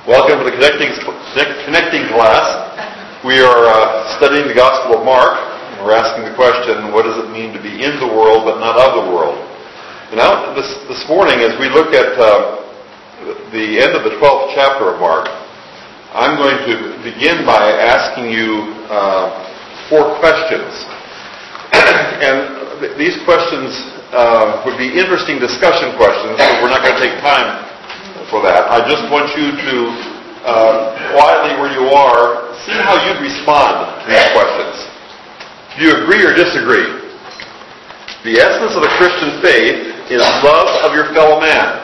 Welcome to the Connecting class. We are studying the Gospel of Mark, and we're asking the question, what does it mean to be in the world but not of the world? And now, this morning, as we look at the end of the 12th chapter of Mark, I'm going to begin by asking you 4 questions. And these questions would be interesting discussion questions, but we're not going to take time for that. I just want you to, quietly where you are, see how you'd respond to these questions. Do you agree or disagree? The essence of the Christian faith is love of your fellow man.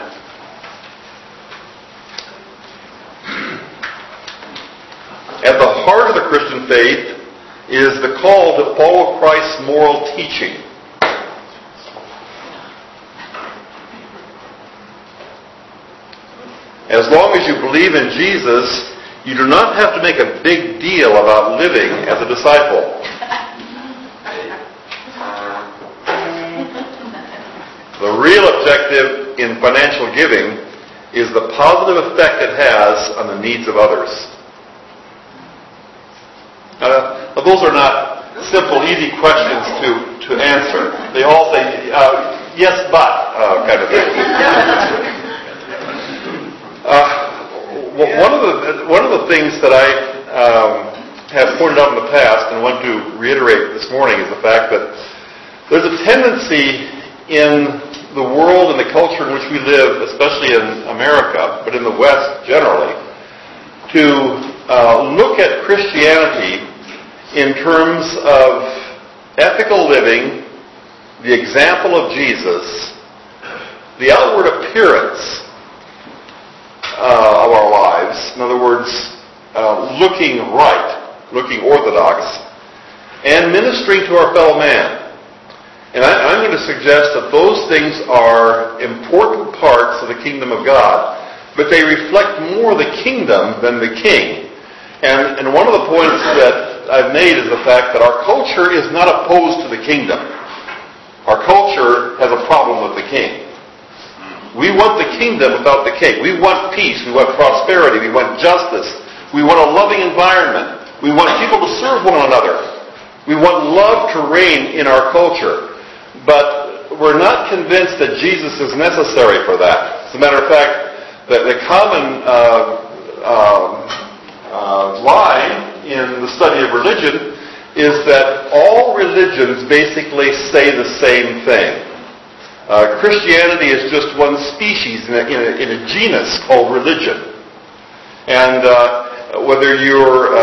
At the heart of the Christian faith is the call to follow Christ's moral teaching. As long as you believe in Jesus, you do not have to make a big deal about living as a disciple. The real objective in financial giving is the positive effect it has on the needs of others. Those are not simple, easy questions to answer. They all say, yes, but, kind of thing. One of the things that I have pointed out in the past and want to reiterate this morning is the fact that there's a tendency in the world and the culture in which we live, especially in America, but in the West generally, to look at Christianity in terms of ethical living, the example of Jesus, the outward appearance of our lives. In other words, looking right, looking orthodox, and ministering to our fellow man. And I'm going to suggest that those things are important parts of the kingdom of God, but they reflect more the kingdom than the king. And one of the points that I've made is the fact that our culture is not opposed to the kingdom. Our culture has a problem with the king. We want the kingdom without the king. We want peace. We want prosperity. We want justice. We want a loving environment. We want people to serve one another. We want love to reign in our culture. But we're not convinced that Jesus is necessary for that. As a matter of fact, the common line in the study of religion is that all religions basically say the same thing. Christianity is just one species in a genus called religion. And whether you're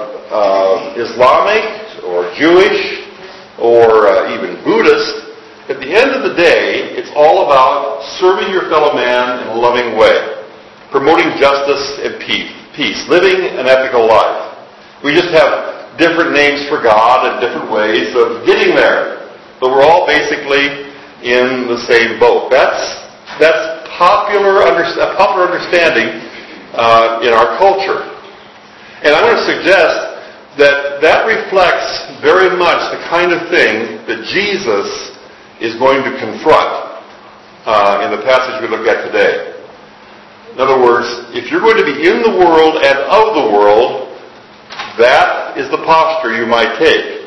Islamic or Jewish or even Buddhist, at the end of the day, it's all about serving your fellow man in a loving way, promoting justice and peace, living an ethical life. We just have different names for God and different ways of getting there, but we're all basically in the same boat. That's popular understanding in our culture. And I'm going to suggest that reflects very much the kind of thing that Jesus is going to confront in the passage we look at today. In other words, if you're going to be in the world and of the world, that is the posture you might take.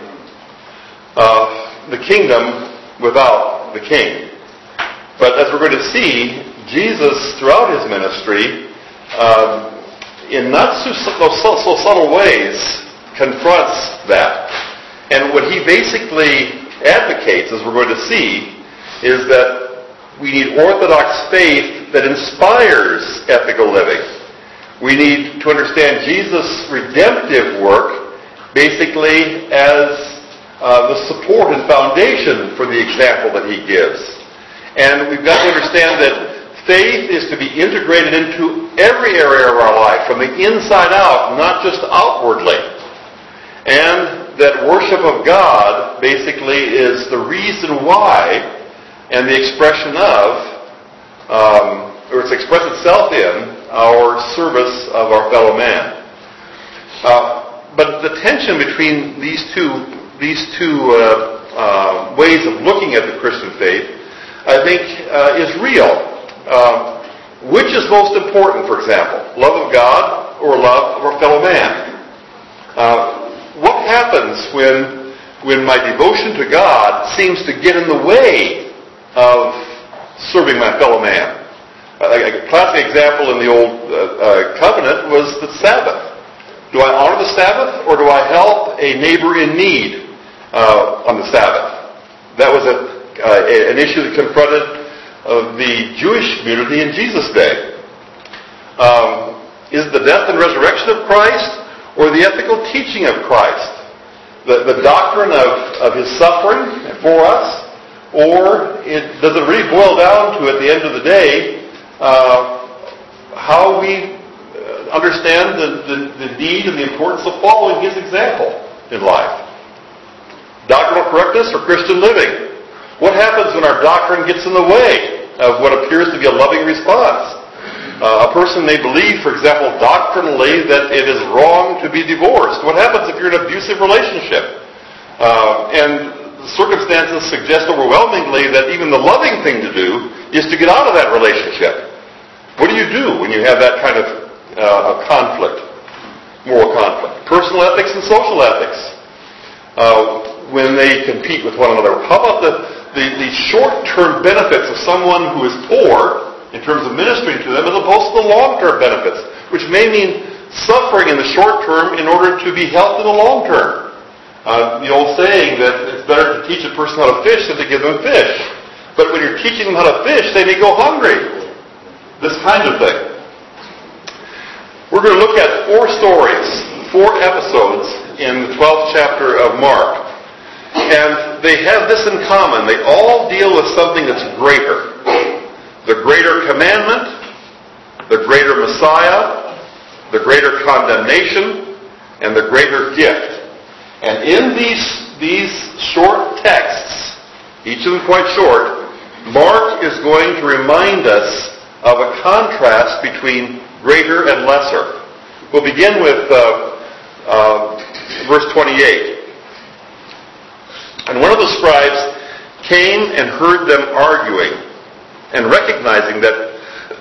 The kingdom without the king. But as we're going to see, Jesus, throughout his ministry, in not so subtle ways, confronts that. And what he basically advocates, as we're going to see, is that we need orthodox faith that inspires ethical living. We need to understand Jesus' redemptive work basically as the support and foundation for the example that he gives. And we've got to understand that faith is to be integrated into every area of our life, from the inside out, not just outwardly. And that worship of God basically is the reason why and the expression of, or it's expressed itself in, our service of our fellow man. But the tension between these two ways of looking at the Christian faith, I think, is real. which is most important, for example? Love of God or love of our fellow man? What happens when my devotion to God seems to get in the way of serving my fellow man? A classic example in the Old Covenant was the Sabbath. Do I honor the Sabbath, or do I help a neighbor in need on the Sabbath? That was an issue that confronted the Jewish community in Jesus' day. Is the death and resurrection of Christ or the ethical teaching of Christ the doctrine of His suffering for us, or does it really boil down to, at the end of the day, how we understand the need and the importance of following His example in life? Doctrinal correctness or Christian living? What happens when our doctrine gets in the way of what appears to be a loving response? A person may believe, for example, doctrinally that it is wrong to be divorced. What happens if you're in an abusive relationship? And the circumstances suggest overwhelmingly that even the loving thing to do is to get out of that relationship. What do you do when you have that kind of conflict, moral conflict? Personal ethics and social ethics, when they compete with one another. How about the short-term benefits of someone who is poor in terms of ministering to them, as opposed to the long-term benefits, which may mean suffering in the short term in order to be helped in the long term? The old saying that it's better to teach a person how to fish than to give them fish. But when you're teaching them how to fish, they may go hungry. This kind of thing. We're going to look at 4 stories, 4 episodes in the 12th chapter of Mark. And they have this in common. They all deal with something that's greater. The greater commandment, the greater Messiah, the greater condemnation, and the greater gift. And in these short texts, each of them quite short, Mark is going to remind us of a contrast between greater and lesser. We'll begin with verse 28. And one of the scribes came and heard them arguing, and recognizing that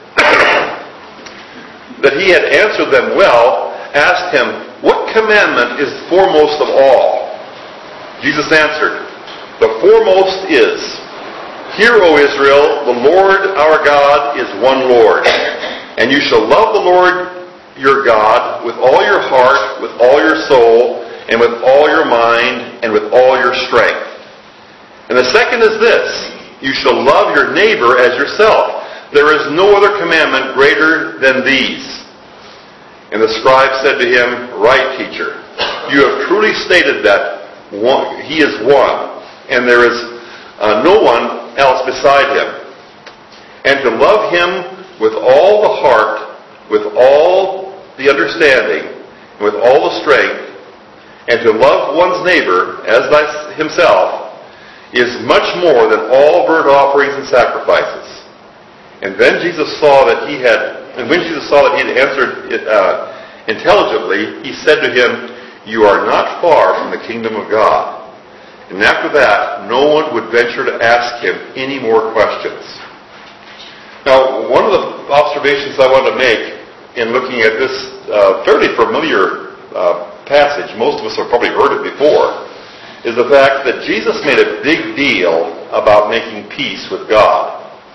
he had answered them well, asked him, "What commandment is foremost of all?" Jesus answered, "The foremost is, Hear, O Israel, the Lord our God is one Lord, and you shall love the Lord your God with all your heart, with all your soul, and with all your mind, and with all your strength. And the second is this, you shall love your neighbor as yourself. There is no other commandment greater than these." And the scribe said to him, "Right, teacher, you have truly stated that He is one, and there is no one else beside Him. And to love Him with all the heart, with all the understanding, and with all the strength, and to love one's neighbor as himself, is much more than all burnt offerings and sacrifices." And when Jesus saw that he had answered intelligibly, he said to him, "You are not far from the kingdom of God." And after that, no one would venture to ask him any more questions. Now, one of the observations I want to make in looking at this fairly familiar passage, most of us have probably heard it before, is the fact that Jesus made a big deal about making peace with God.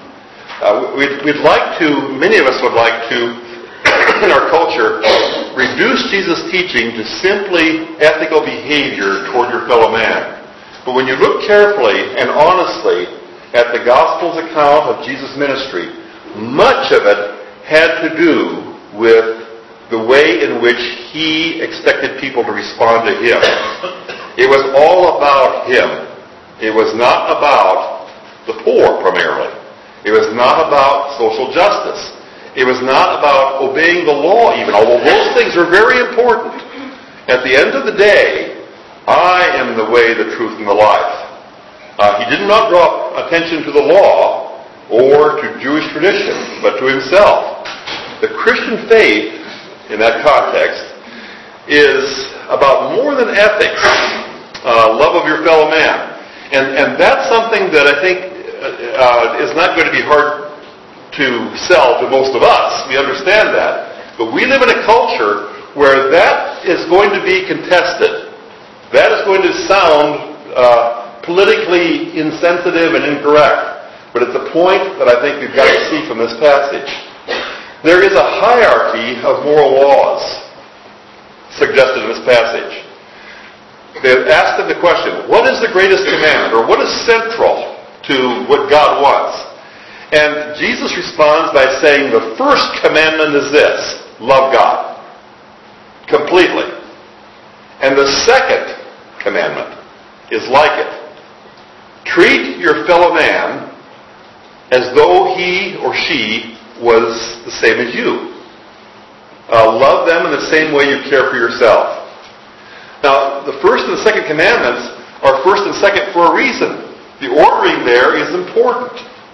Many of us would like to, in our culture, reduce Jesus' teaching to simply ethical behavior toward your fellow man. But when you look carefully and honestly at the Gospel's account of Jesus' ministry, much of it had to do with the way in which He expected people to respond to Him. It was all about Him. It was not about the poor primarily. It was not about social justice. It was not about obeying the law even, although those things are very important. At the end of the day, I am the way, the truth, and the life. He did not draw attention to the law or to Jewish tradition, but to Himself. The Christian faith, in that context, is about more than ethics, love of your fellow man. And that's something that I think is not going to be hard to sell to most of us. We understand that. But we live in a culture where that is going to be contested. That is going to sound politically insensitive and incorrect. But it's a point that I think we've got to see from this passage. There is a hierarchy of moral laws suggested in this passage. They asked him the question, what is the greatest commandment, or what is central to what God wants? And Jesus responds by saying the first commandment is this: love God completely. And the second commandment is like it. Treat your fellow man as though he or she was the same as you. Love them in the same way you care for yourself. Now, the first and the second commandments are first and second for a reason. The ordering there is important.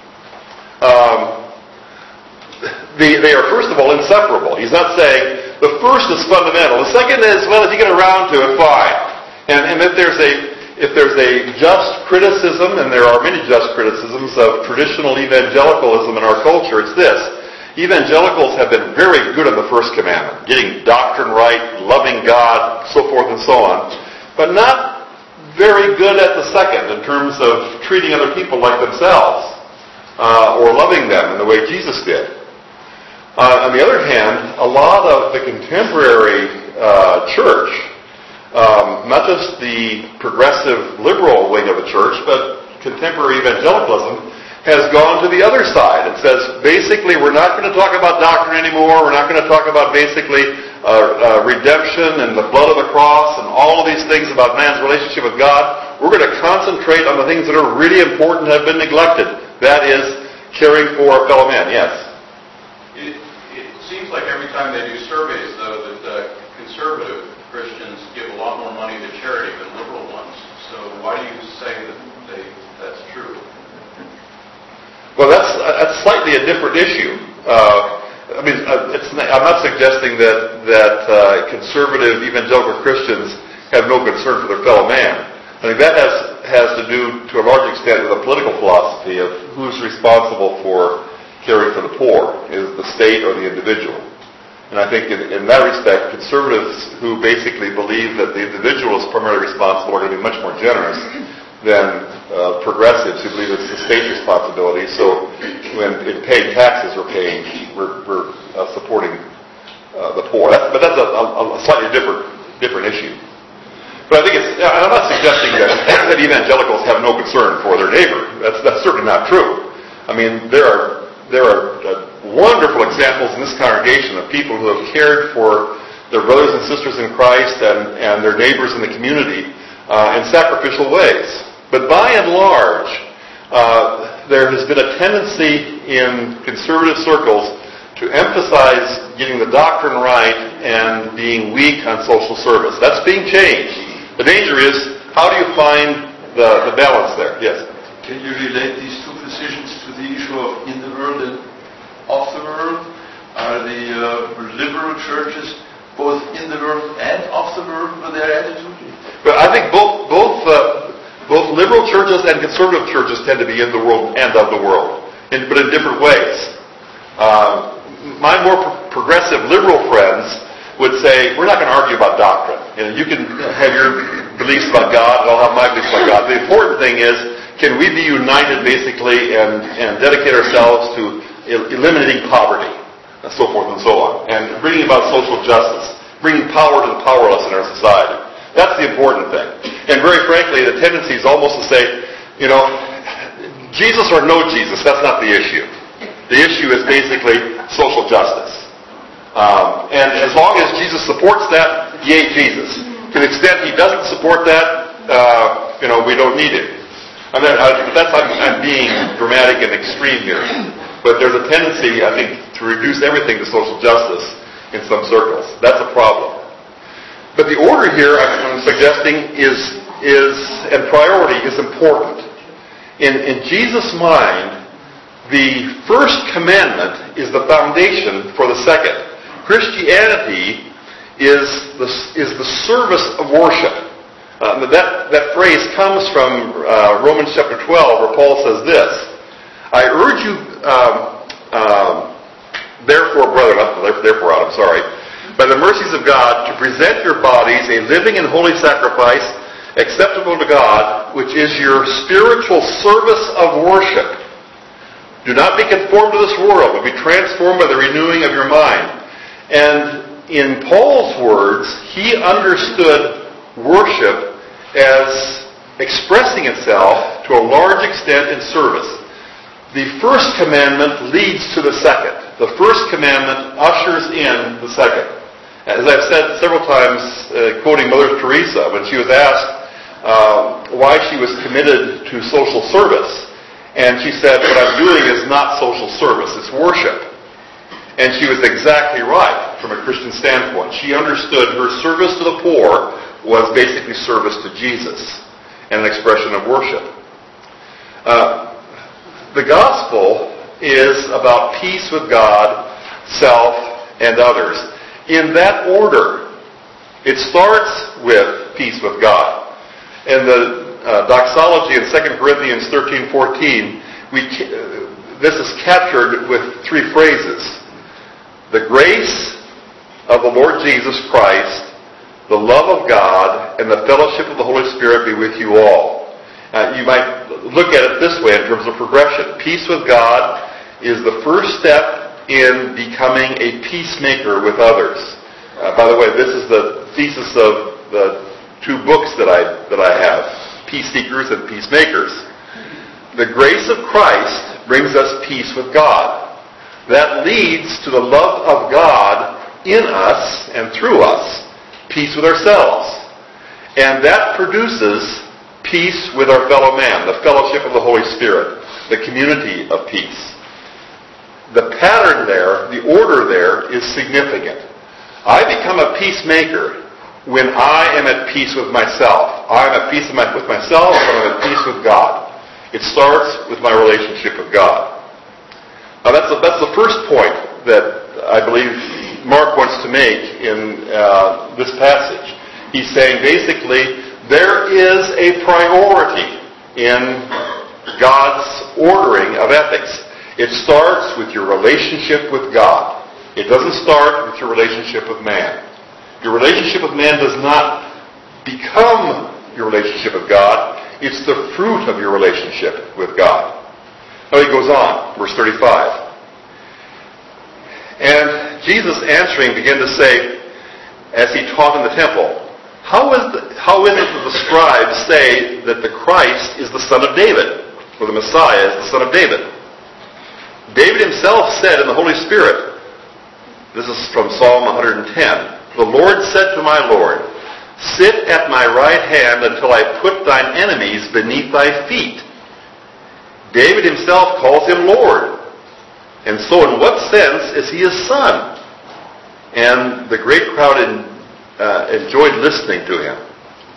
They are, first of all, inseparable. He's not saying the first is fundamental. The second is, well, if you get around to it, fine. And if there's a just criticism, and there are many just criticisms of traditional evangelicalism in our culture, it's this: evangelicals have been very good at the first commandment, getting doctrine right, loving God, so forth and so on, but not very good at the second in terms of treating other people like themselves, or loving them in the way Jesus did. On the other hand, a lot of the contemporary church, not just the progressive liberal wing of the church, but contemporary evangelicalism, has gone to the other side and says, basically, we're not going to talk about doctrine anymore. We're not going to talk about basically redemption and the blood of the cross and all of these things about man's relationship with God. We're going to concentrate on the things that are really important and have been neglected. That is, caring for our fellow man. Yes? It seems like every time they do surveys, though, that conservative Christians give a lot more money to charity than liberal ones. So why do you say that that's true? Well, that's slightly a different issue. I'm not suggesting that conservative evangelical Christians have no concern for their fellow man. I think that has to do, to a large extent, with a political philosophy of who's responsible for caring for the poor, is the state or the individual. And I think in that respect, conservatives who basically believe that the individual is primarily responsible are going to be much more generous than progressives who believe it's the state's responsibility. So when in paying taxes we're supporting the poor. But that's a slightly different issue. But I think I'm not suggesting that evangelicals have no concern for their neighbor. That's certainly not true. I mean, there are wonderful examples in this congregation of people who have cared for their brothers and sisters in Christ and their neighbors in the community in sacrificial ways. But by and large, there has been a tendency in conservative circles to emphasize getting the doctrine right and being weak on social service. That's being changed. The danger is, how do you find the balance there? Yes? Can you relate these two positions to the issue of in the world and of the world? Are the liberal churches both in the world and of the world with their attitude? But I think both liberal churches and conservative churches tend to be in the world and of the world, but in different ways. My more progressive liberal friends would say, we're not going to argue about doctrine. You can have your beliefs about God, and I'll have my beliefs about God. The important thing is, can we be united basically and dedicate ourselves to eliminating poverty, and so forth and so on, and bringing about social justice, bringing power to the powerless in our society. That's the important thing. And very frankly, the tendency is almost to say, Jesus or no Jesus, that's not the issue. The issue is basically social justice. And as long as Jesus supports that, yay Jesus. To the extent he doesn't support that, we don't need him. I'm being dramatic and extreme here. But there's a tendency, I think, to reduce everything to social justice in some circles. That's a problem. But the order here I'm suggesting is and priority is important. In Jesus' mind, the first commandment is the foundation for the second. Christianity is the service of worship. That phrase comes from Romans chapter 12, where Paul says this: I urge Therefore, brethren, by the mercies of God, to present your bodies a living and holy sacrifice, acceptable to God, which is your spiritual service of worship. Do not be conformed to this world, but be transformed by the renewing of your mind. And in Paul's words, he understood worship as expressing itself to a large extent in service. The first commandment leads to the second. The first commandment ushers in the second. As I've said several times, quoting Mother Teresa, when she was asked why she was committed to social service, and she said, what I'm doing is not social service, it's worship. And she was exactly right from a Christian standpoint. She understood her service to the poor was basically service to Jesus and an expression of worship. The gospel is about peace with God, self, and others. In that order, it starts with peace with God. In the doxology in 2 Corinthians 13:14, this is captured with three phrases. The grace of the Lord Jesus Christ, the love of God, and the fellowship of the Holy Spirit be with you all. You might look at it this way in terms of progression. Peace with God is the first step in becoming a peacemaker with others. By the way, this is the thesis of the two books that I have, Peace Seekers and Peacemakers. The grace of Christ brings us peace with God. That leads to the love of God in us and through us, peace with ourselves. And that produces peace with our fellow man, the fellowship of the Holy Spirit, the community of peace. The pattern there, the order there, is significant. I become a peacemaker when I am at peace with myself. I am at peace with myself, and I'm at peace with God. It starts with my relationship with God. Now that's the first point that I believe Mark wants to make in this passage. He's saying basically, there is a priority in God's ordering of ethics. It starts with your relationship with God. It doesn't start with your relationship with man. Your relationship with man does not become your relationship with God. It's the fruit of your relationship with God. Now he goes on, verse 35. And Jesus answering began to say, as he taught in the temple, How is it that the scribes say that the Christ is the son of David, or the Messiah is the son of David? David himself said in the Holy Spirit, this is from Psalm 110, the Lord said to my Lord, sit at my right hand until I put thine enemies beneath thy feet. David himself calls him Lord. And so in what sense is he his son? And the great crowd enjoyed listening to him.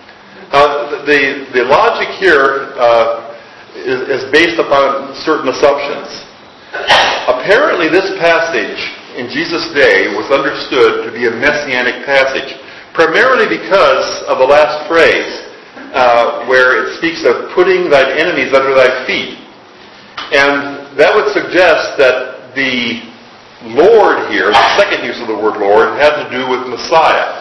The logic here is based upon certain assumptions. Apparently this passage in Jesus' day was understood to be a messianic passage, primarily because of the last phrase, where it speaks of putting thine enemies under thy feet. And that would suggest that the Lord here, the second use of the word Lord, had to do with Messiah.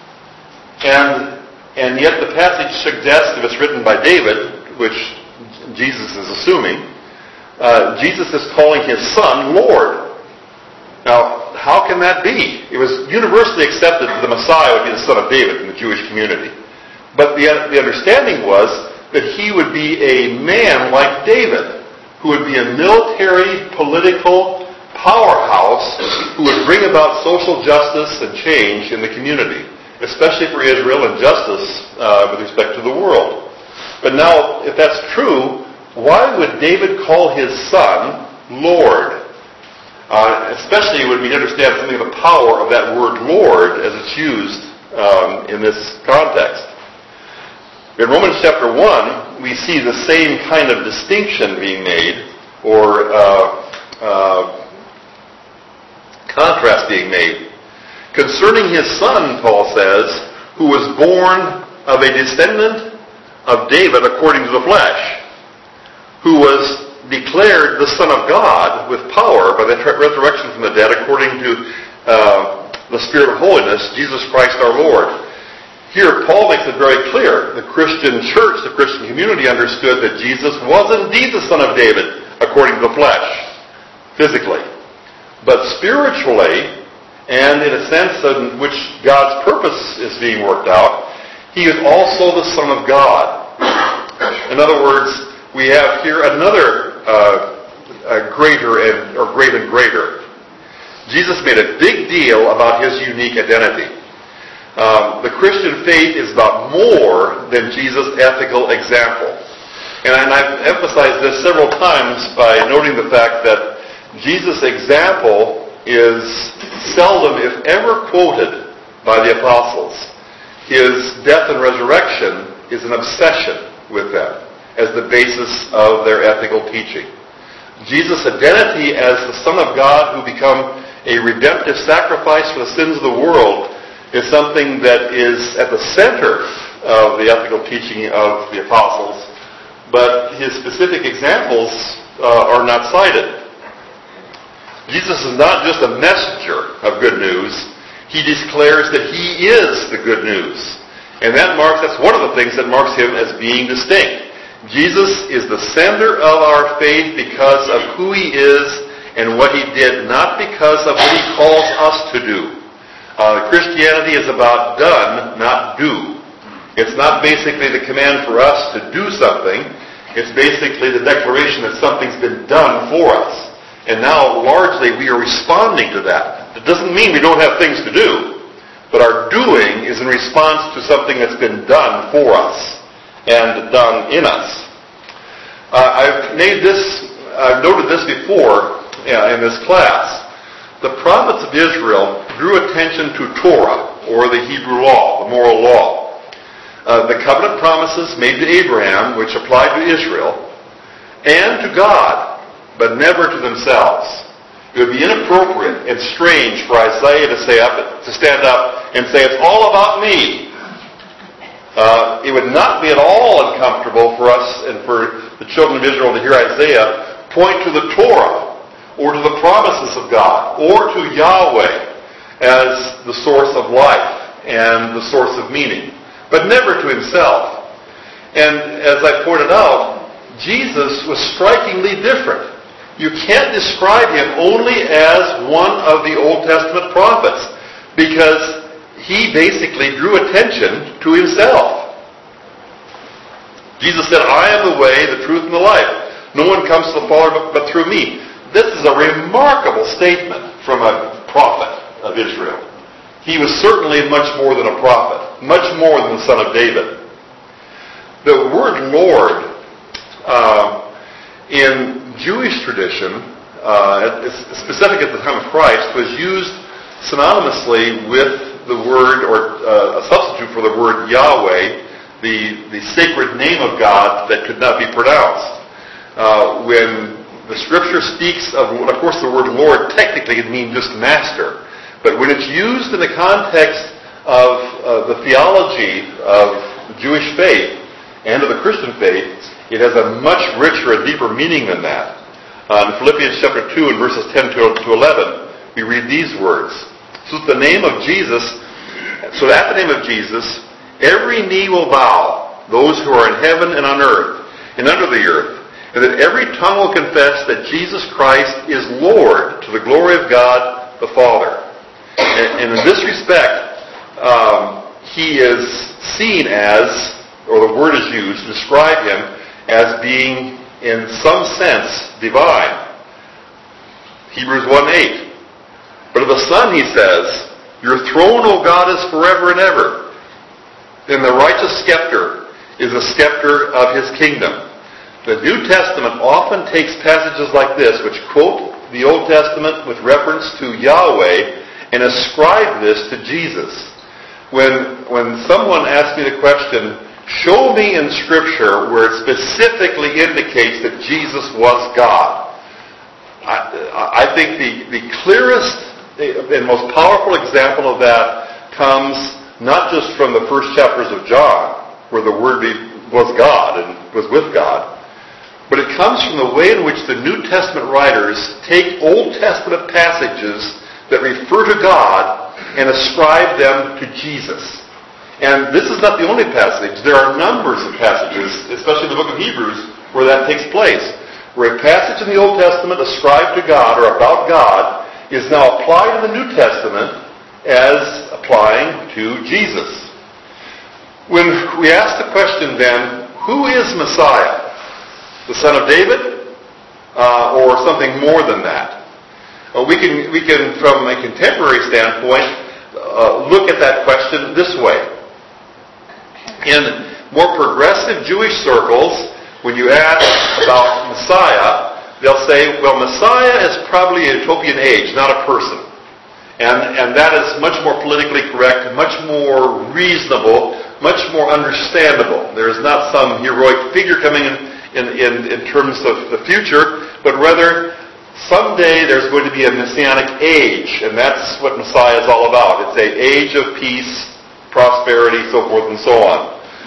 And yet the passage suggests, if it's written by David, which Jesus is assuming, Jesus is calling his son Lord. Now, how can that be? It was universally accepted that the Messiah would be the son of David in the Jewish community. But the understanding was that he would be a man like David, who would be a military, political powerhouse who would bring about social justice and change in the community, especially for Israel, and justice with respect to the world. But now, if that's true, why would David call his son Lord? Especially when we understand something of the power of that word Lord as it's used in this context. In Romans chapter 1, we see the same kind of distinction being made, or contrast being made. Concerning his son, Paul says, who was born of a descendant of David according to the flesh, who was declared the Son of God with power by the resurrection from the dead according to the Spirit of holiness, Jesus Christ our Lord. Here, Paul makes it very clear. The Christian church, the Christian community understood that Jesus was indeed the Son of David according to the flesh, physically. But spiritually, and in a sense in which God's purpose is being worked out, He is also the Son of God. In other words, we have here another greater and greater. Jesus made a big deal about His unique identity. The Christian faith is about more than Jesus' ethical example. And I've emphasized this several times by noting the fact that Jesus' example is seldom, if ever, quoted by the apostles. His death and resurrection is an obsession with them as the basis of their ethical teaching. Jesus' identity as the Son of God who become a redemptive sacrifice for the sins of the world is something that is at the center of the ethical teaching of the apostles, but His specific examples are not cited. Jesus is not just a messenger of good news. He declares that He is the good news. And that's one of the things that marks Him as being distinct. Jesus is the center of our faith because of who He is and what He did, not because of what He calls us to do. Christianity is about done, not do. It's not basically the command for us to do something. It's basically the declaration that something's been done for us. And now, largely, we are responding to that. It doesn't mean we don't have things to do, but our doing is in response to something that's been done for us and done in us. I've noted this before in this class. The prophets of Israel drew attention to Torah, or the Hebrew law, the moral law. The covenant promises made to Abraham, which applied to Israel, and to God, but never to themselves. It would be inappropriate and strange for Isaiah to stand up and say, it's all about me. It would not be at all uncomfortable for us and for the children of Israel to hear Isaiah point to the Torah, or to the promises of God, or to Yahweh as the source of life and the source of meaning, but never to himself. And as I pointed out, Jesus was strikingly different. You can't describe Him only as one of the Old Testament prophets, because He basically drew attention to Himself. Jesus said, I am the way, the truth, and the life. No one comes to the Father but through me. This is a remarkable statement from a prophet of Israel. He was certainly much more than a prophet, much more than the son of David. The word Lord, in Jewish tradition, specific at the time of Christ, was used synonymously with the word, or a substitute for the word Yahweh, the sacred name of God that could not be pronounced. When the Scripture speaks of course, the word Lord technically it means just master. But when it's used in the context of the theology of the Jewish faith and of the Christian faith, it has a much richer and deeper meaning than that. In Philippians chapter 2 and verses 10 to 11, we read these words. So at the name of Jesus, every knee will bow, those who are in heaven and on earth and under the earth, and that every tongue will confess that Jesus Christ is Lord to the glory of God the Father. And in this respect, He is seen as, or the word is used to describe Him as being, in some sense, divine. Hebrews 1:8. But of the Son, He says, your throne, O God, is forever and ever. And the righteous scepter is the scepter of His kingdom. The New Testament often takes passages like this, which quote the Old Testament with reference to Yahweh, and ascribe this to Jesus. When someone asks me the question, show me in Scripture where it specifically indicates that Jesus was God, I think the clearest and most powerful example of that comes not just from the first chapters of John, where the Word was God and was with God, but it comes from the way in which the New Testament writers take Old Testament passages that refer to God and ascribe them to Jesus. And this is not the only passage. There are numbers of passages, especially in the book of Hebrews, where that takes place, where a passage in the Old Testament ascribed to God or about God is now applied in the New Testament as applying to Jesus. When we ask the question then, who is Messiah? The son of David? Or something more than that? We can, from a contemporary standpoint, look at that question this way. In more progressive Jewish circles, when you ask about Messiah, they'll say, well, Messiah is probably a utopian age, not a person. And that is much more politically correct, much more reasonable, much more understandable. There is not some heroic figure coming in terms of the future, but rather someday there's going to be a messianic age, and that's what Messiah is all about. It's an age of peace, prosperity, so forth and so on.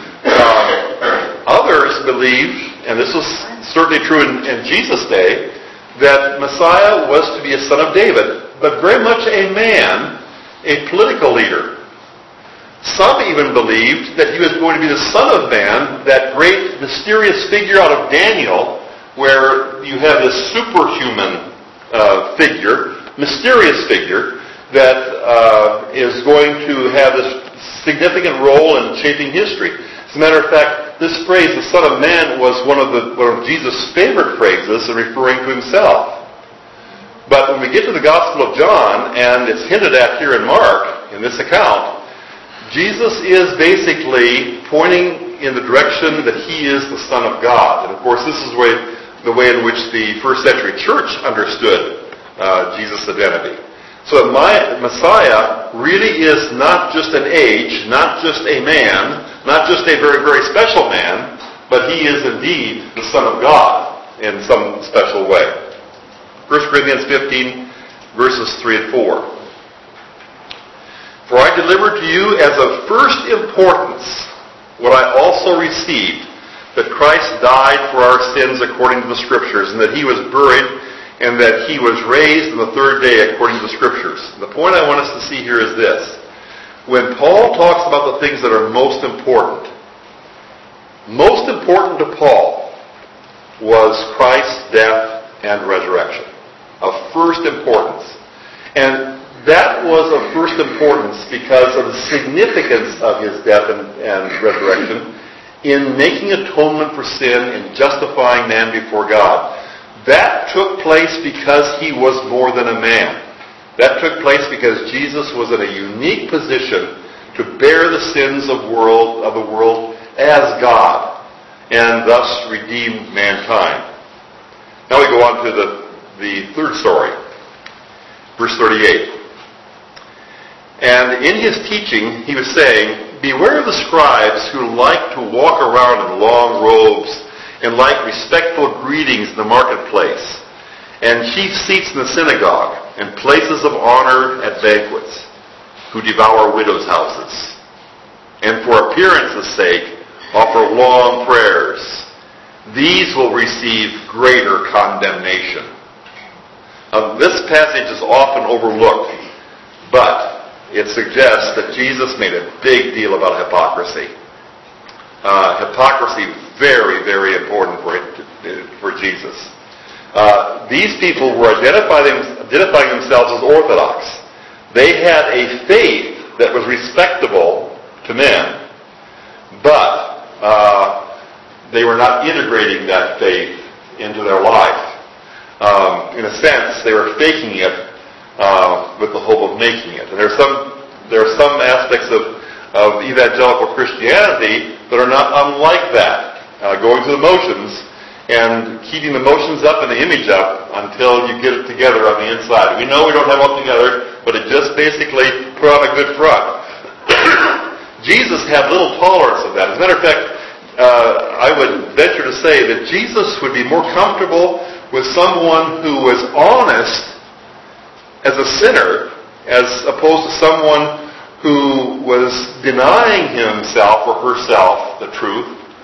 Others believe, and this was certainly true in Jesus' day, that Messiah was to be a son of David, but very much a man, a political leader. Some even believed that he was going to be the Son of Man, that great mysterious figure out of Daniel, where you have this superhuman figure, mysterious figure, that is going to have this significant role in shaping history. As a matter of fact, this phrase, the Son of Man, was one of Jesus' favorite phrases in referring to himself. But when we get to the Gospel of John, and it's hinted at here in Mark, in this account, Jesus is basically pointing in the direction that he is the Son of God. And of course, this is the way in which the first century church understood Jesus' identity. So Messiah really is not just an age, not just a man, not just a very, very special man, but he is indeed the Son of God in some special way. 1 Corinthians 15, verses 3 and 4. For I delivered to you as of first importance what I also received, that Christ died for our sins according to the Scriptures, and that he was buried, and that he was raised on the third day according to the Scriptures. The point I want us to see here is this. When Paul talks about the things that are most important to Paul was Christ's death and resurrection, of first importance. And that was of first importance because of the significance of his death and resurrection in making atonement for sin and justifying man before God. That took place because he was more than a man. That took place because Jesus was in a unique position to bear the sins of the world as God and thus redeem mankind. Now we go on to the third story, verse 38. And in his teaching, he was saying, beware of the scribes who like to walk around in long robes and like respectful greetings in the marketplace, and chief seats in the synagogue, and places of honor at banquets, who devour widows' houses, and for appearance's sake offer long prayers. These will receive greater condemnation. This passage is often overlooked, but it suggests that Jesus made a big deal about hypocrisy. Hypocrisy, very, very important for Jesus. These people were identifying themselves as Orthodox. They had a faith that was respectable to men, but they were not integrating that faith into their life. In a sense, they were faking it with the hope of making it. And there are some aspects of evangelical Christianity that are not unlike that, going through the motions and keeping the motions up and the image up until you get it together on the inside. We know we don't have it all together, but it just basically put on a good front. Jesus had little tolerance of that. As a matter of fact, I would venture to say that Jesus would be more comfortable with someone who was honest as a sinner as opposed to someone who was denying himself or herself the truth,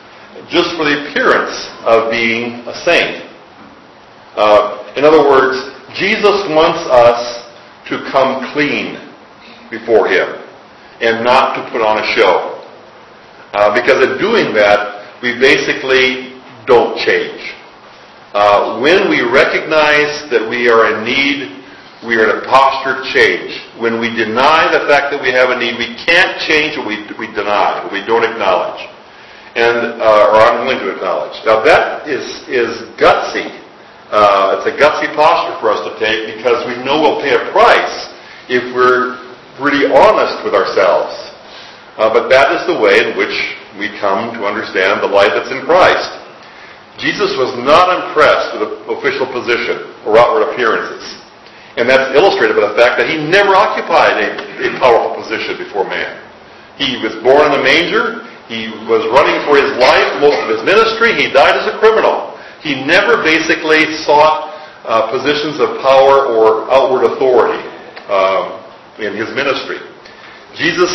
just for the appearance of being a saint. In other words, Jesus wants us to come clean before Him and not to put on a show. Because in doing that, we basically don't change. When we recognize that we are in need, we are in a posture of change. When we deny the fact that we have a need, we can't change what we deny, what we don't acknowledge, or unwilling to acknowledge. Now that is gutsy. It's a gutsy posture for us to take because we know we'll pay a price if we're really honest with ourselves. But that is the way in which we come to understand the life that's in Christ. Jesus was not impressed with official position or outward appearances. And that's illustrated by the fact that He never occupied a powerful position before man. He was born in a manger. He was running for his life most of his ministry. He died as a criminal. He never basically sought positions of power or outward authority in his ministry. Jesus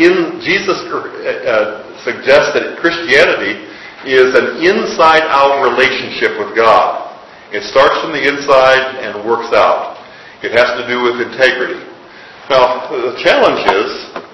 suggests that Christianity is an inside-out relationship with God. It starts from the inside and works out. It has to do with integrity. Now, the challenge is,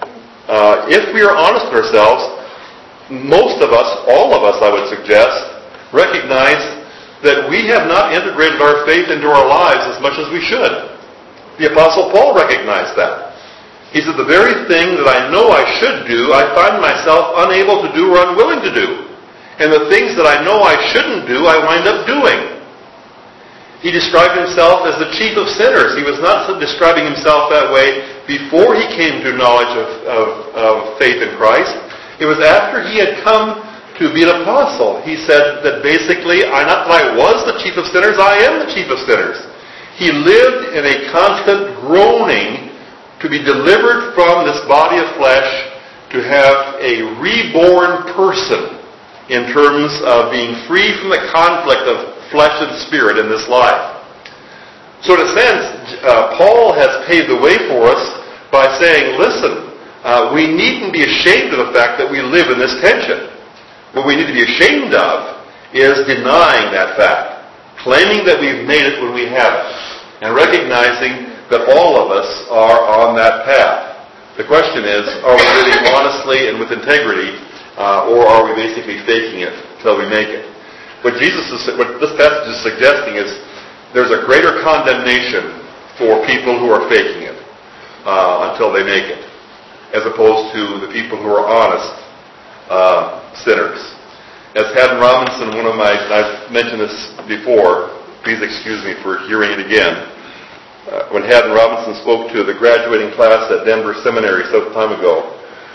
if we are honest with ourselves, most of us, all of us, I would suggest, recognize that we have not integrated our faith into our lives as much as we should. The Apostle Paul recognized that. He said, the very thing that I know I should do, I find myself unable to do or unwilling to do. And the things that I know I shouldn't do, I wind up doing. He described himself as the chief of sinners. He was not describing himself that way before he came to knowledge of faith in Christ. It was after he had come to be an apostle. He said that basically, not that I was the chief of sinners, I am the chief of sinners. He lived in a constant groaning to be delivered from this body of flesh, to have a reborn person in terms of being free from the conflict of flesh and spirit in this life. So in a sense, Paul has paved the way for us by saying, listen, we needn't be ashamed of the fact that we live in this tension. What we need to be ashamed of is denying that fact, claiming that we've made it when we haven't, and recognizing that all of us are on that path. The question is, are we living honestly and with integrity, or are we basically faking it until we make it? What this passage is suggesting is there's a greater condemnation for people who are faking it until they make it, as opposed to the people who are honest sinners. As Haddon Robinson, I've mentioned this before, please excuse me for hearing it again. When Haddon Robinson spoke to the graduating class at Denver Seminary some time ago,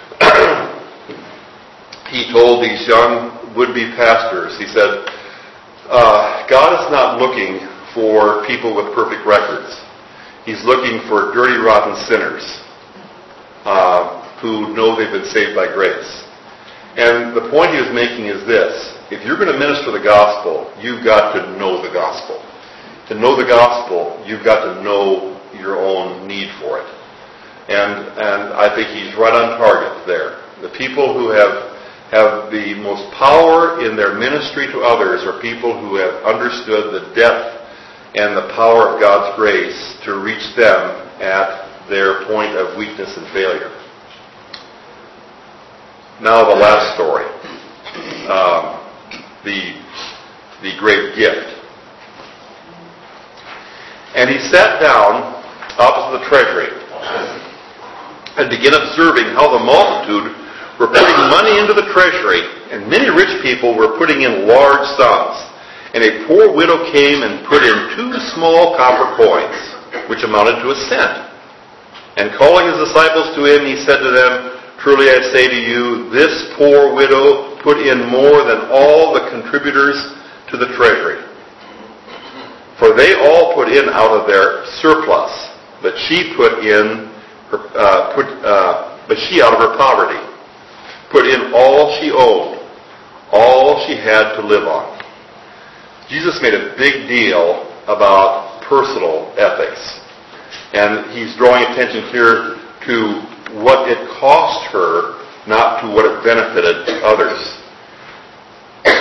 he told these young would-be pastors, he said, God is not looking for people with perfect records. He's looking for dirty, rotten sinners who know they've been saved by grace. And the point he was making is this: if you're going to minister the gospel, you've got to know the gospel. To know the gospel, you've got to know your own need for it. And I think he's right on target there. The people who have the most power in their ministry to others are people who have understood the depth and the power of God's grace to reach them at their point of weakness and failure. Now the last story. The great gift. And he sat down opposite the treasury and began observing how the multitude were putting money into the treasury, and many rich people were putting in large sums. And a poor widow came and put in 2 small copper coins, which amounted to a cent. And calling his disciples to him, he said to them, "Truly I say to you, this poor widow put in more than all the contributors to the treasury. For they all put in out of their surplus, but she out of her poverty put in all she owed, all she had to live on." Jesus made a big deal about personal ethics. And he's drawing attention here to what it cost her, not to what it benefited others.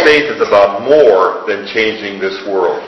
faith is about more than changing this world.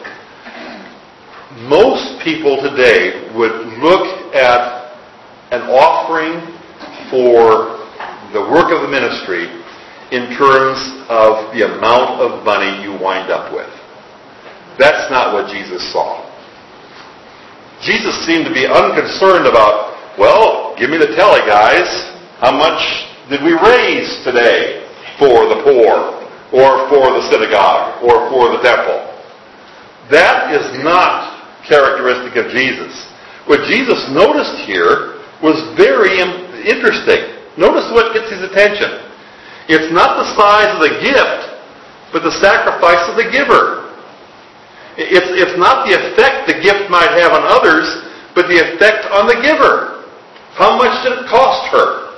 Most people today would look at an offering for the work of the ministry in terms of the amount of money you wind up with. That's not what Jesus saw. Jesus seemed to be unconcerned about, well, give me the tally, guys. How much did we raise today for the poor, or for the synagogue, or for the temple? That is not characteristic of Jesus. What Jesus noticed here was very interesting. Notice what gets his attention. It's not the size of the gift, but the sacrifice of the giver. It's not the effect the gift might have on others, but the effect on the giver. How much did it cost her?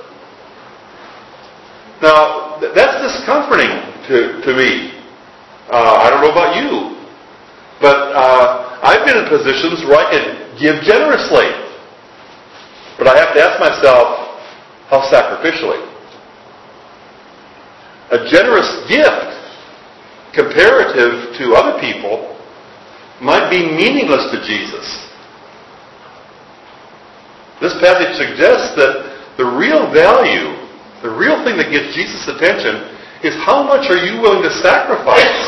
Now, that's discomforting to me. I don't know about you, but I've been in positions where I can give generously. But I have to ask myself, how sacrificially? A generous gift, comparative to other people, might be meaningless to Jesus. This passage suggests that the real value, the real thing that gets Jesus' attention, is how much are you willing to sacrifice?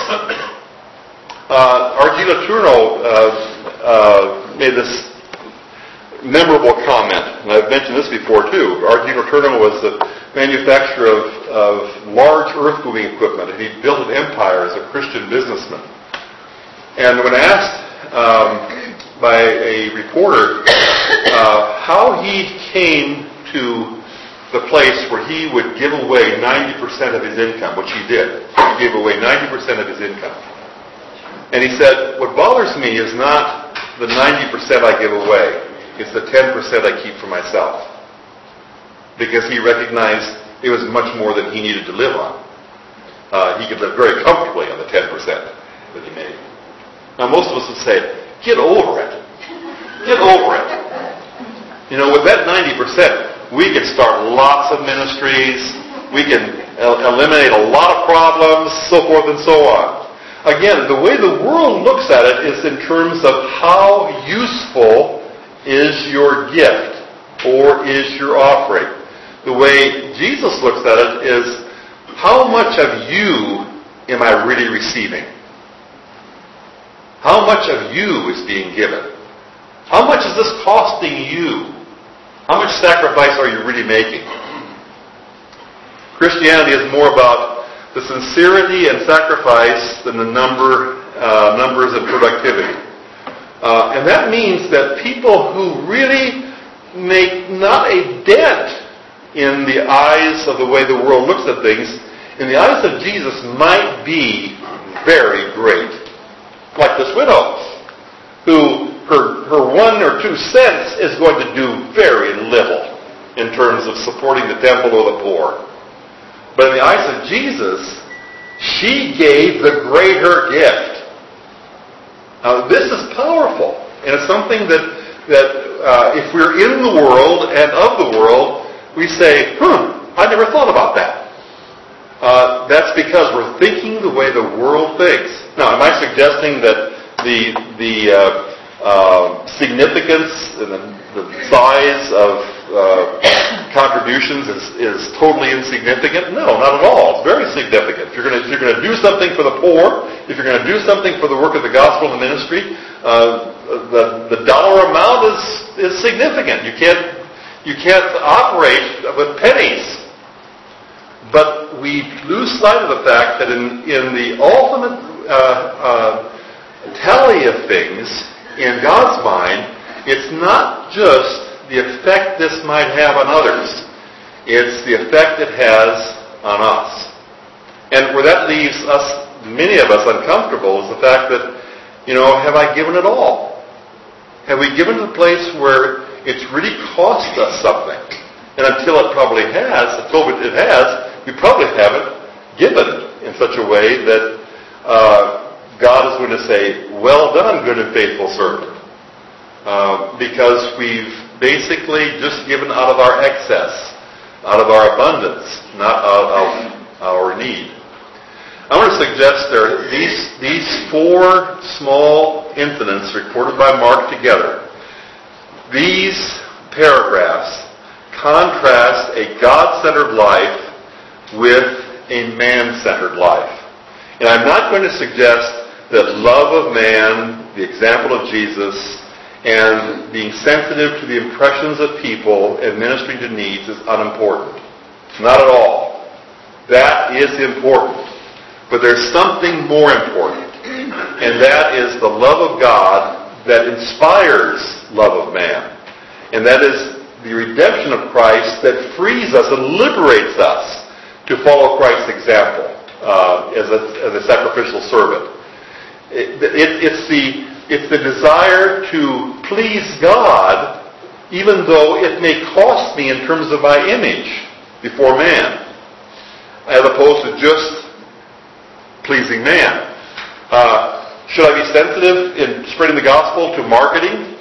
R.G. Letourneau made this memorable comment, and I've mentioned this before too. R.G. Letourneau was the manufacturer of large earth-moving equipment, and he built an empire as a Christian businessman. And when asked by a reporter how he came to the place where he would give away 90% of his income, which he did. He gave away 90% of his income. And he said, what bothers me is not the 90% I give away, it's the 10% I keep for myself. Because he recognized it was much more than he needed to live on. He could live very comfortably on the 10% that he made. Now most of us would say, get over it. Get over it. You know, with that 90%, we can start lots of ministries, we can eliminate a lot of problems, so forth and so on. Again, the way the world looks at it is in terms of how useful is your gift or is your offering. The way Jesus looks at it is, how much of you am I really receiving? How much of you is being given? How much is this costing you? How much sacrifice are you really making? Christianity is more about the sincerity and sacrifice than the numbers and productivity. And that means that people who really make not a dent in the eyes of the way the world looks at things, in the eyes of Jesus might be very great. Like this widow, who her 1 or 2 cents is going to do very little in terms of supporting the temple or the poor. But in the eyes of Jesus, she gave the greater gift. Now, this is powerful, and it's something that if we're in the world and of the world, we say, I never thought about that. That's because we're thinking the way the world thinks. Now, am I suggesting that the significance and the size of contributions is totally insignificant? No, not at all. It's very significant. If you're going to do something for the poor, if you're going to do something for the work of the gospel and the ministry, the dollar amount is significant. You can't operate with pennies. But we lose sight of the fact that in the ultimate tally of things, in God's mind, it's not just the effect this might have on others. It's the effect it has on us. And where that leaves us, many of us, uncomfortable is the fact that, have I given it all? Have we given to the place where it's really cost us something? And until it probably has, we probably haven't given in such a way that God is going to say, well done, good and faithful servant. Because we've basically just given out of our excess, out of our abundance, not out of our need. I want to suggest there are these four small incidents recorded by Mark together. These paragraphs contrast a God-centered life with a man-centered life. And I'm not going to suggest that love of man, the example of Jesus, and being sensitive to the impressions of people and ministering to needs is unimportant. Not at all. That is important. But there's something more important, and that is the love of God that inspires love of man. And that is the redemption of Christ that frees us and liberates us to follow Christ's example as a sacrificial servant. It's the desire to please God, even though it may cost me in terms of my image before man, as opposed to just pleasing man. Should I be sensitive in spreading the gospel to marketing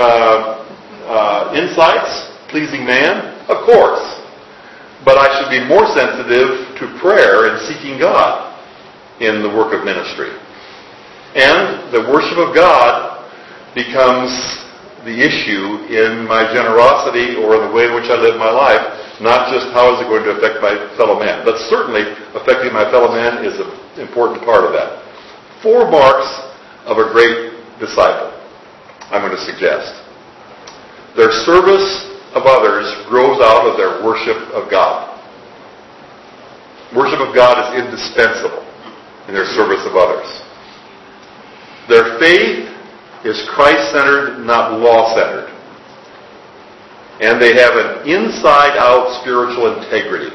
insights, pleasing man? Of course. But I should be more sensitive to prayer and seeking God in the work of ministry. And the worship of God becomes the issue in my generosity or in the way in which I live my life, not just how is it going to affect my fellow man. But certainly affecting my fellow man is an important part of that. 4 marks of a great disciple, I'm going to suggest. Their service of others grows out of their worship of God. Worship of God is indispensable in their service of others. Their faith is Christ-centered, not law-centered. And they have an inside-out spiritual integrity.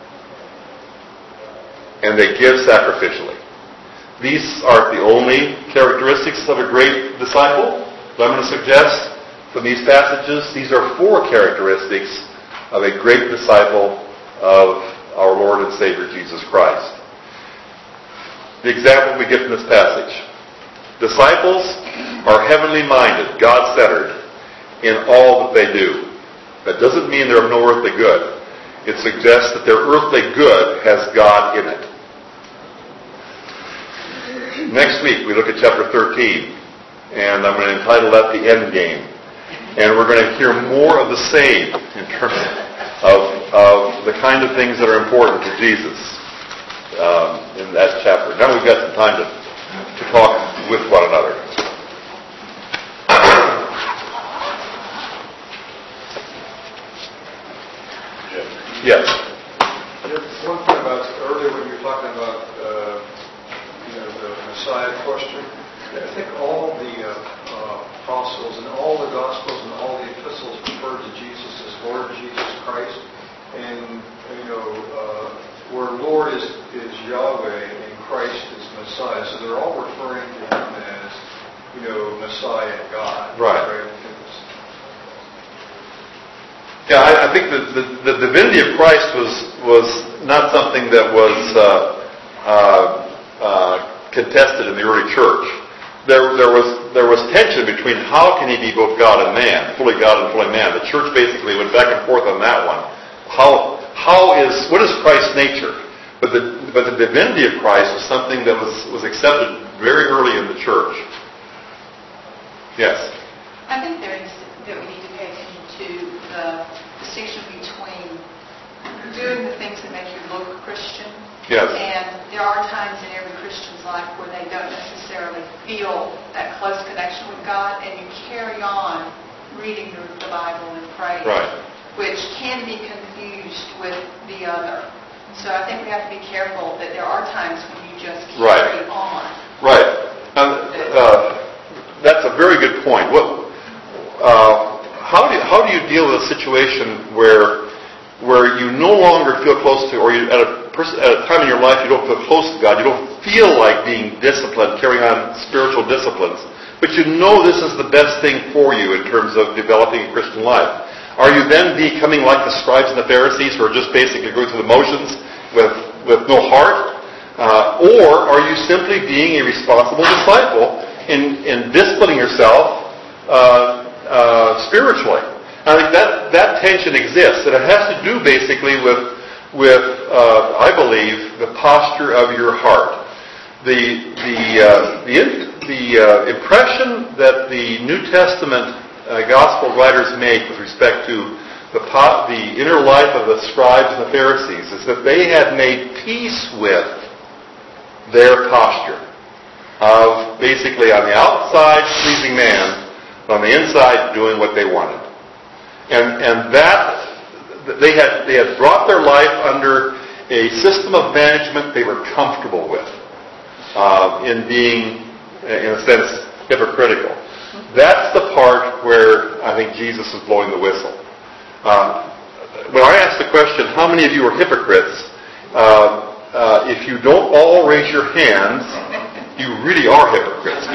And they give sacrificially. These aren't the only characteristics of a great disciple, but I'm going to suggest from these passages, these are 4 characteristics of a great disciple of our Lord and Savior Jesus Christ. The example we get from this passage. Disciples are heavenly minded, God-centered in all that they do. That doesn't mean they're of no earthly good. It suggests that their earthly good has God in it. Next week we look at chapter 13, and I'm going to entitle that The End Game. And we're going to hear more of the same in terms of the kind of things that are important to Jesus in that chapter. Now we've got some time to talk with one another. Yes. One thing about earlier when you were talking about the Messiah question, I think all the apostles and all the Gospels and all the epistles refer to Jesus as Lord Jesus Christ, and where Lord is Yahweh and Christ is Messiah, so they're all referring to Him as Messiah and God. Right. Yeah, I think the divinity of Christ was not something that was contested in the early church. There was tension between how can He be both God and man, fully God and fully man. The church basically went back and forth on that one. What is Christ's nature? But the divinity of Christ was something that was accepted very early in the church. Yes. I think that we need to pay attention to the distinction between doing the things that make you look Christian. Yes. And there are times in every Christian's life where they don't necessarily feel that close connection with God, and you carry on reading the Bible and praying, Right. which can be confused with the other. So I think we have to be careful that there are times when you just carry on. Right. That's a very good point. How do you deal with a situation where you no longer feel close to, or you, at a time in your life you don't feel close to God, you don't feel like being disciplined, carrying on spiritual disciplines, but you know this is the best thing for you in terms of developing a Christian life? Are you then becoming like the scribes and the Pharisees who are just basically going through the motions with no heart? Or are you simply being a responsible disciple in disciplining yourself spiritually? I think that tension exists, and it has to do basically with I believe, the posture of your heart. the impression that the New Testament gospel writers make with respect to the inner life of the scribes and the Pharisees is that they had made peace with their posture of basically on the outside pleasing man, but on the inside doing what they wanted. And that they had brought their life under a system of management they were comfortable with, in being, in a sense, hypocritical. That's the part where I think Jesus is blowing the whistle. When I ask the question, how many of you are hypocrites? If you don't all raise your hands, you really are hypocrites.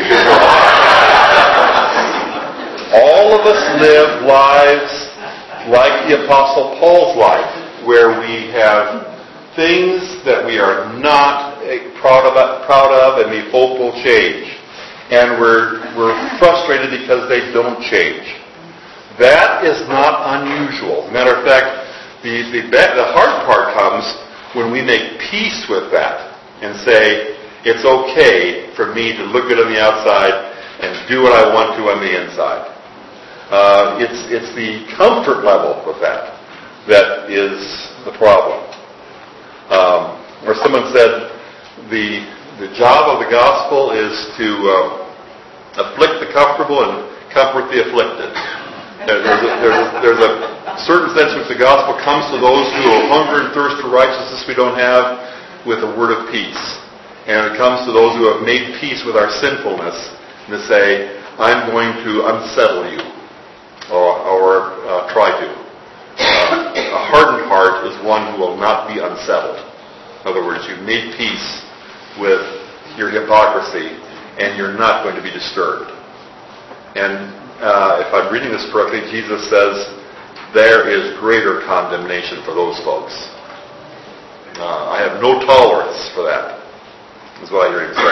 All of us live lives like the Apostle Paul's life, where we have things that we are not proud of and we hope will change. And we're frustrated because they don't change. That is not unusual. As a matter of fact, the hard part comes when we make peace with that and say, it's okay for me to look good on the outside and do what I want to on the inside. It's the comfort level with that is the problem. Where someone said the job of the gospel is to afflict the comfortable and comfort the afflicted. There's a certain sense in which the gospel comes to those who hunger and thirst for righteousness we don't have with a word of peace. And it comes to those who have made peace with our sinfulness and to say, I'm going to unsettle you or try to. A hardened heart is one who will not be unsettled. In other words, you've made peace with your hypocrisy and you're not going to be disturbed. And if I'm reading this correctly, Jesus says there is greater condemnation for those folks. I have no tolerance for that, is what I hear him say.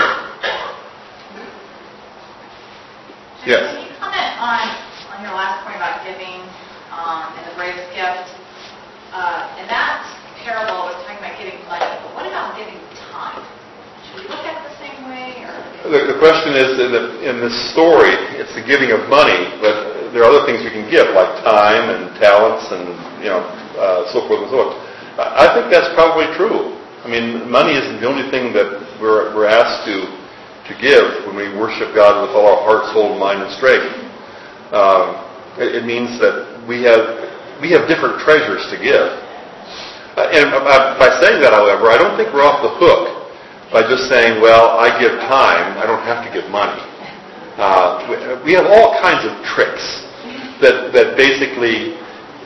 Yes? Can you comment on your last point about giving and the greatest gift? In that parable, it was talking about giving money, but what about giving time? Should we look at it the same way? The question is, in this story, it's the giving of money, but there are other things you can give, like time and talents and so forth and so on. I think that's probably true. I mean, money isn't the only thing that we're asked to give when we worship God with all our heart, soul, mind, and strength. It means that we have different treasures to give. And by saying that, however, I don't think we're off the hook by just saying, well, I give time, I don't have to give money. We have all kinds of tricks that basically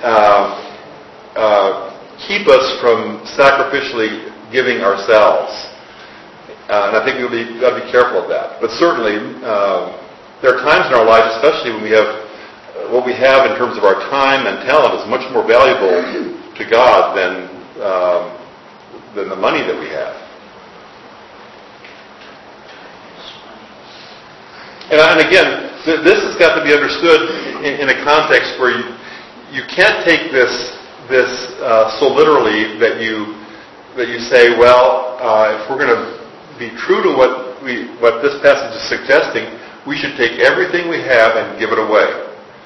keep us from sacrificially giving ourselves. And I think we've got to be careful of that. But certainly, there are times in our life, especially when we have what we have in terms of our time and talent is much more valuable to God than the money that we have. And again, this has got to be understood in a context where you can't take this so literally that you say, well, if we're going to be true to what this passage is suggesting, we should take everything we have and give it away.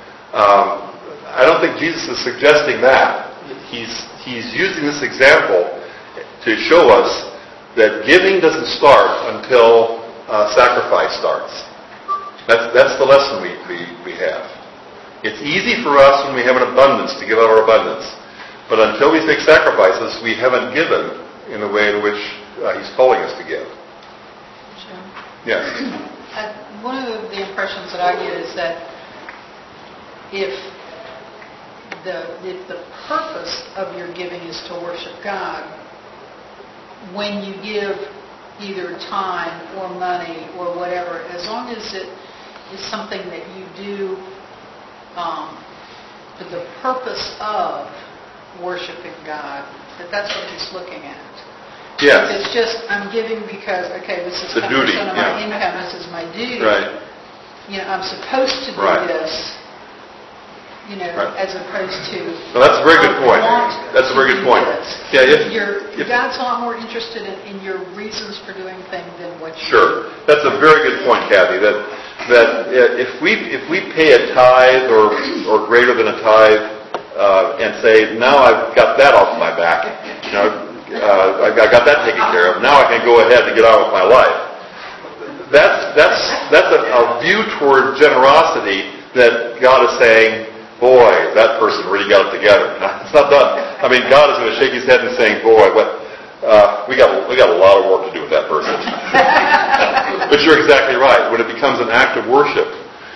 I don't think Jesus is suggesting that. He's using this example to show us that giving doesn't start until sacrifice starts. That's the lesson we have. It's easy for us when we have an abundance to give out our abundance. But until we make sacrifices, we haven't given in the way in which He's calling us to give. Sure. Yes? One of the impressions that I get is that if the purpose of your giving is to worship God, when you give either time or money or whatever, as long as it is something that you do for the purpose of worshiping God, that's what He's looking at. Yes. If it's just, I'm giving because, okay, this is the 10% duty, of my income, this is my duty. Right. I'm supposed to do Right. this. Right. as opposed to... Well, that's a very good point. I want That's a very to good do point. this. Yeah, God's a lot more interested in your reasons for doing things than what you Sure, that's a very good point, Kathy. That if we pay a tithe or greater than a tithe and say, now I've got that off my back, I got that taken care of. Now I can go ahead and get on with my life. That's a view toward generosity that God is saying, boy, that person really got it together. It's not done. I mean, God is going to shake his head and saying, boy, we got a lot of work to do with that person. But you're exactly right. When it becomes an act of worship,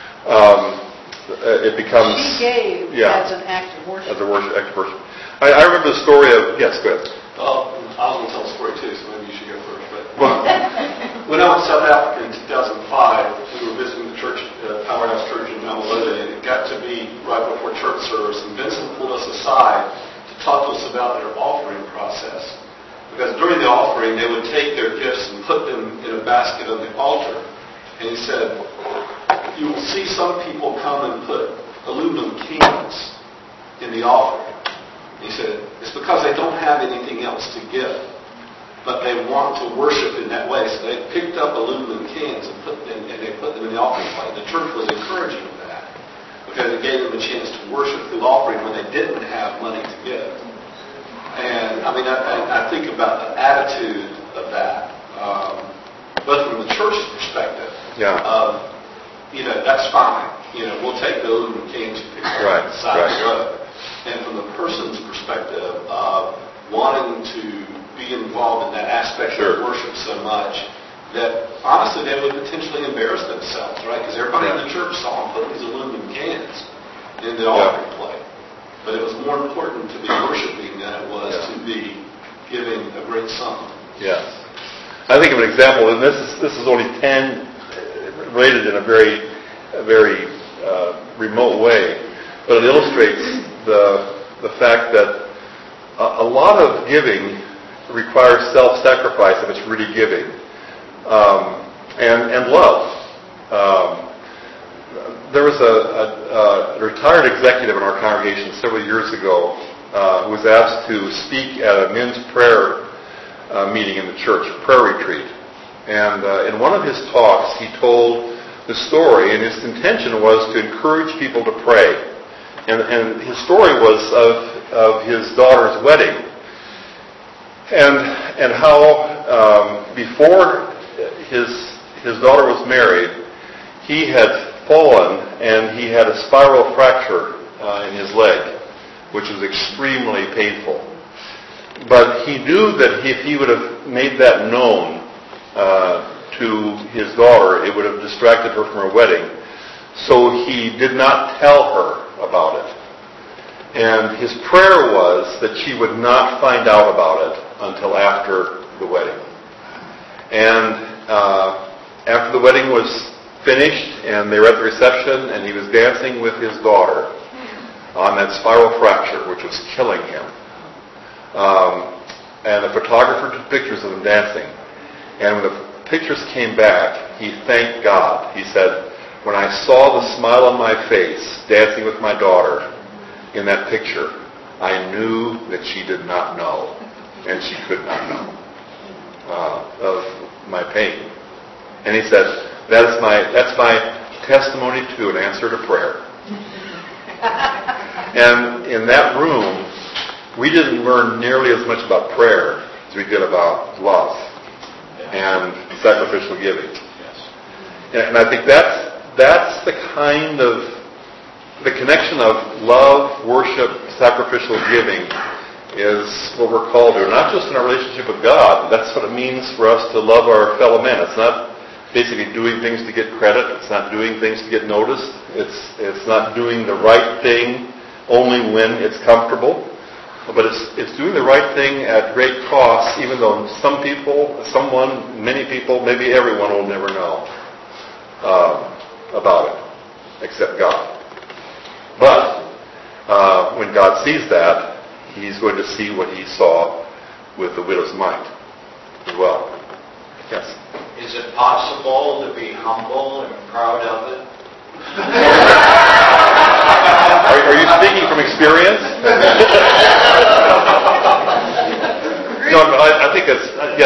it becomes... She gave as an act of worship. As a act of worship. I remember the story of... Yes, go ahead. Well, I was going to tell a story too, so maybe you should go first. But when I went to South Africa in 2005, we were visiting the church, Powerhouse Church in Mamelodi, and it got to be right before church service, and Vincent pulled us aside to talk to us about their offering process. Because during the offering, they would take their gifts and put them in a basket on the altar. And he said, you will see some people come and put aluminum cans in the offering. He said, it's because they don't have anything else to give, but they want to worship in that way. So they picked up aluminum cans and they put them in the offering plate. The church was encouraging that because it gave them a chance to worship through offering when they didn't have money to give. And I mean, I think about the attitude of that, but from the church's perspective, that's fine. We'll take the aluminum cans you pick up on the side of the road. And from the person's perspective of wanting to be involved in that aspect of worship so much that honestly they would potentially embarrass themselves, right? Because everybody in the church saw them put these aluminum cans in the offering plate. But it was more important to be worshiping than it was to be giving a great sum. Yes. I think of an example, and this is only rated in a very remote way, but it illustrates the fact that a lot of giving requires self-sacrifice if it's really giving, and love. There was a retired executive in our congregation several years ago who was asked to speak at a men's prayer meeting in the church, a prayer retreat. And in one of his talks, he told the story, and his intention was to encourage people to pray. And his story was of his daughter's wedding, and how before his daughter was married, he had fallen and he had a spiral fracture in his leg, which was extremely painful. But he knew that if he would have made that known to his daughter, it would have distracted her from her wedding. So he did not tell her about it. And his prayer was that she would not find out about it until after the wedding. And after the wedding was finished and they were at the reception and he was dancing with his daughter on that spiral fracture, which was killing him. And the photographer took pictures of them dancing. And when the pictures came back, he thanked God. He said, when I saw the smile on my face dancing with my daughter in that picture, I knew that she did not know, and she could not know of my pain. And he said, that's my testimony to an answer to prayer. And in that room, we didn't learn nearly as much about prayer as we did about love and sacrificial giving. And I think that's the kind of the connection of love, worship, sacrificial giving is what we're called to. Not just in our relationship with God. That's what it means for us to love our fellow men. It's not basically doing things to get credit. It's not doing things to get noticed. It's not doing the right thing only when it's comfortable. But it's doing the right thing at great cost, even though some people, many people, maybe everyone will never know about it, except God. But when God sees that, He's going to see what He saw with the widow's mite as well. Yes? Is it possible to be humble and proud of it? Are you speaking from experience? No, I think it's,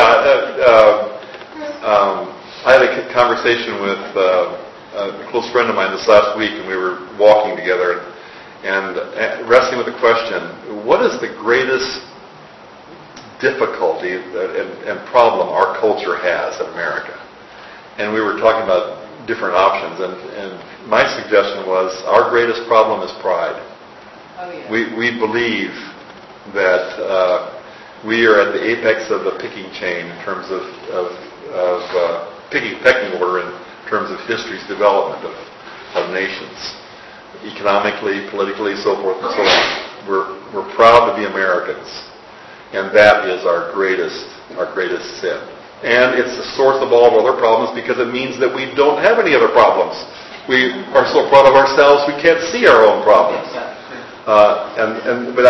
I had a conversation with a close friend of mine this last week, and we were walking together and wrestling with the question, what is the greatest difficulty and problem our culture has in America? And we were talking about different options, and my suggestion was our greatest problem is pride. Oh, yeah. We believe that we are at the apex of the picking chain in terms of pecking order in terms of history's development of nations, economically, politically, so forth and so on. We're proud to be Americans, and that is our greatest sin. And it's the source of all of other problems because it means that we don't have any other problems. We are so proud of ourselves we can't see our own problems. But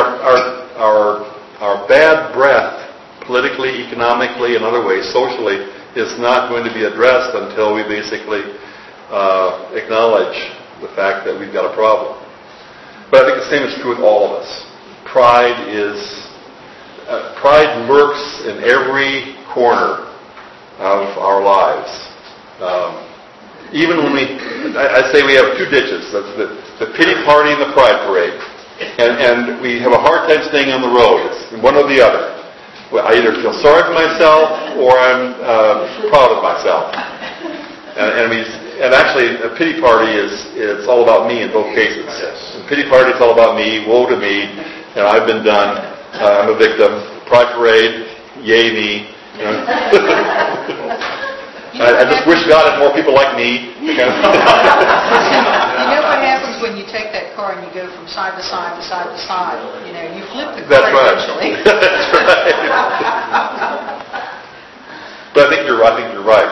our bad breath, politically, economically, and other ways, socially, is not going to be addressed until we basically acknowledge the fact that we've got a problem. But I think the same is true with all of us. Pride lurks in every corner of our lives. Even when I say we have two ditches, that's the pity party and the pride parade. And we have a hard time staying on the road. It's one or the other. I either feel sorry for myself or I'm proud of myself. And actually, a pity party it's all about me in both cases. In pity party, it's all about me. Woe to me. I've been done. I'm a victim. Pride parade, yay me. I just wish God had more people like me. You know what happens when you take that car and you go from side to side to side to side? You flip the car eventually. That's right. But I think you're right.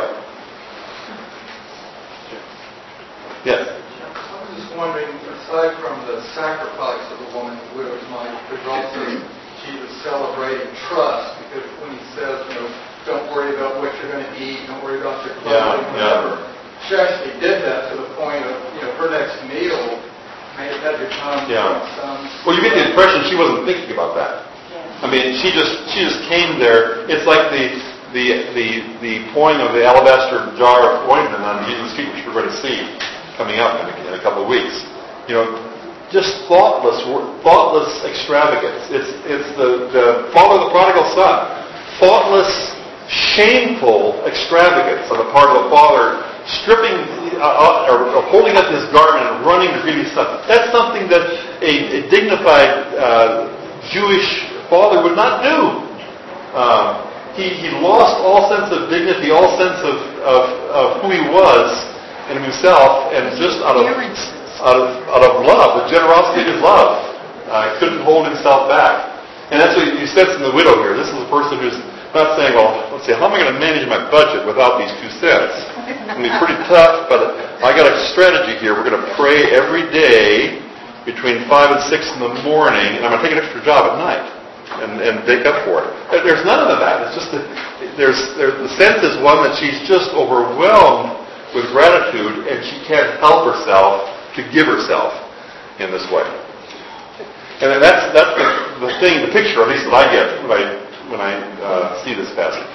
Yes. I was just wondering, aside from the sacrifice of a woman, the widow's mite, there's also Jesus celebrating trust, because when he says, don't worry about what you're going to eat, don't worry about your clothing, whatever. She actually did that to the point of, her next meal may have had to come from some... Well, you get the impression she wasn't thinking about that. I mean, she just came there. It's like the pouring of the alabaster jar of ointment on Jesus' feet, which we're going to see coming up in a couple of weeks. Just thoughtless extravagance. It's the father of the prodigal son. Thoughtless, shameful extravagance on the part of the father, stripping or holding up his garment and running to greet his son. That's something that a dignified Jewish father would not do. He lost all sense of dignity, all sense of who he was in himself, and just out of love, the generosity of his love, couldn't hold himself back. And that's what you sense in the widow here. This is a person who's not saying, well, let's see, how am I going to manage my budget without these 2 cents? It's going to be pretty tough, but I got a strategy here. We're going to pray every day between 5 and 6 in the morning, and I'm going to take an extra job at night and make up for it. There's none of that. It's just that the sense is one that she's just overwhelmed with gratitude, and she can't help herself to give herself in this way. And that's the thing, the picture, at least that I get when I see this passage.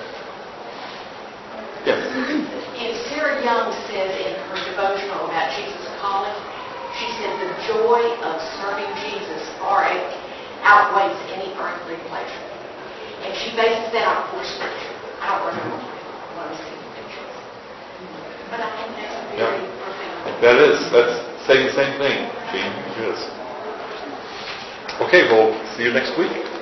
Yes? If Sarah Young says in her devotional about Jesus' calling, she said the joy of serving Jesus far outweighs any earthly pleasure. And she bases that on 4 scripture. I don't remember what I'm seeing the pictures. But I think that's very profound. That's saying the same thing, Gene. It is. Okay, we'll see you next week.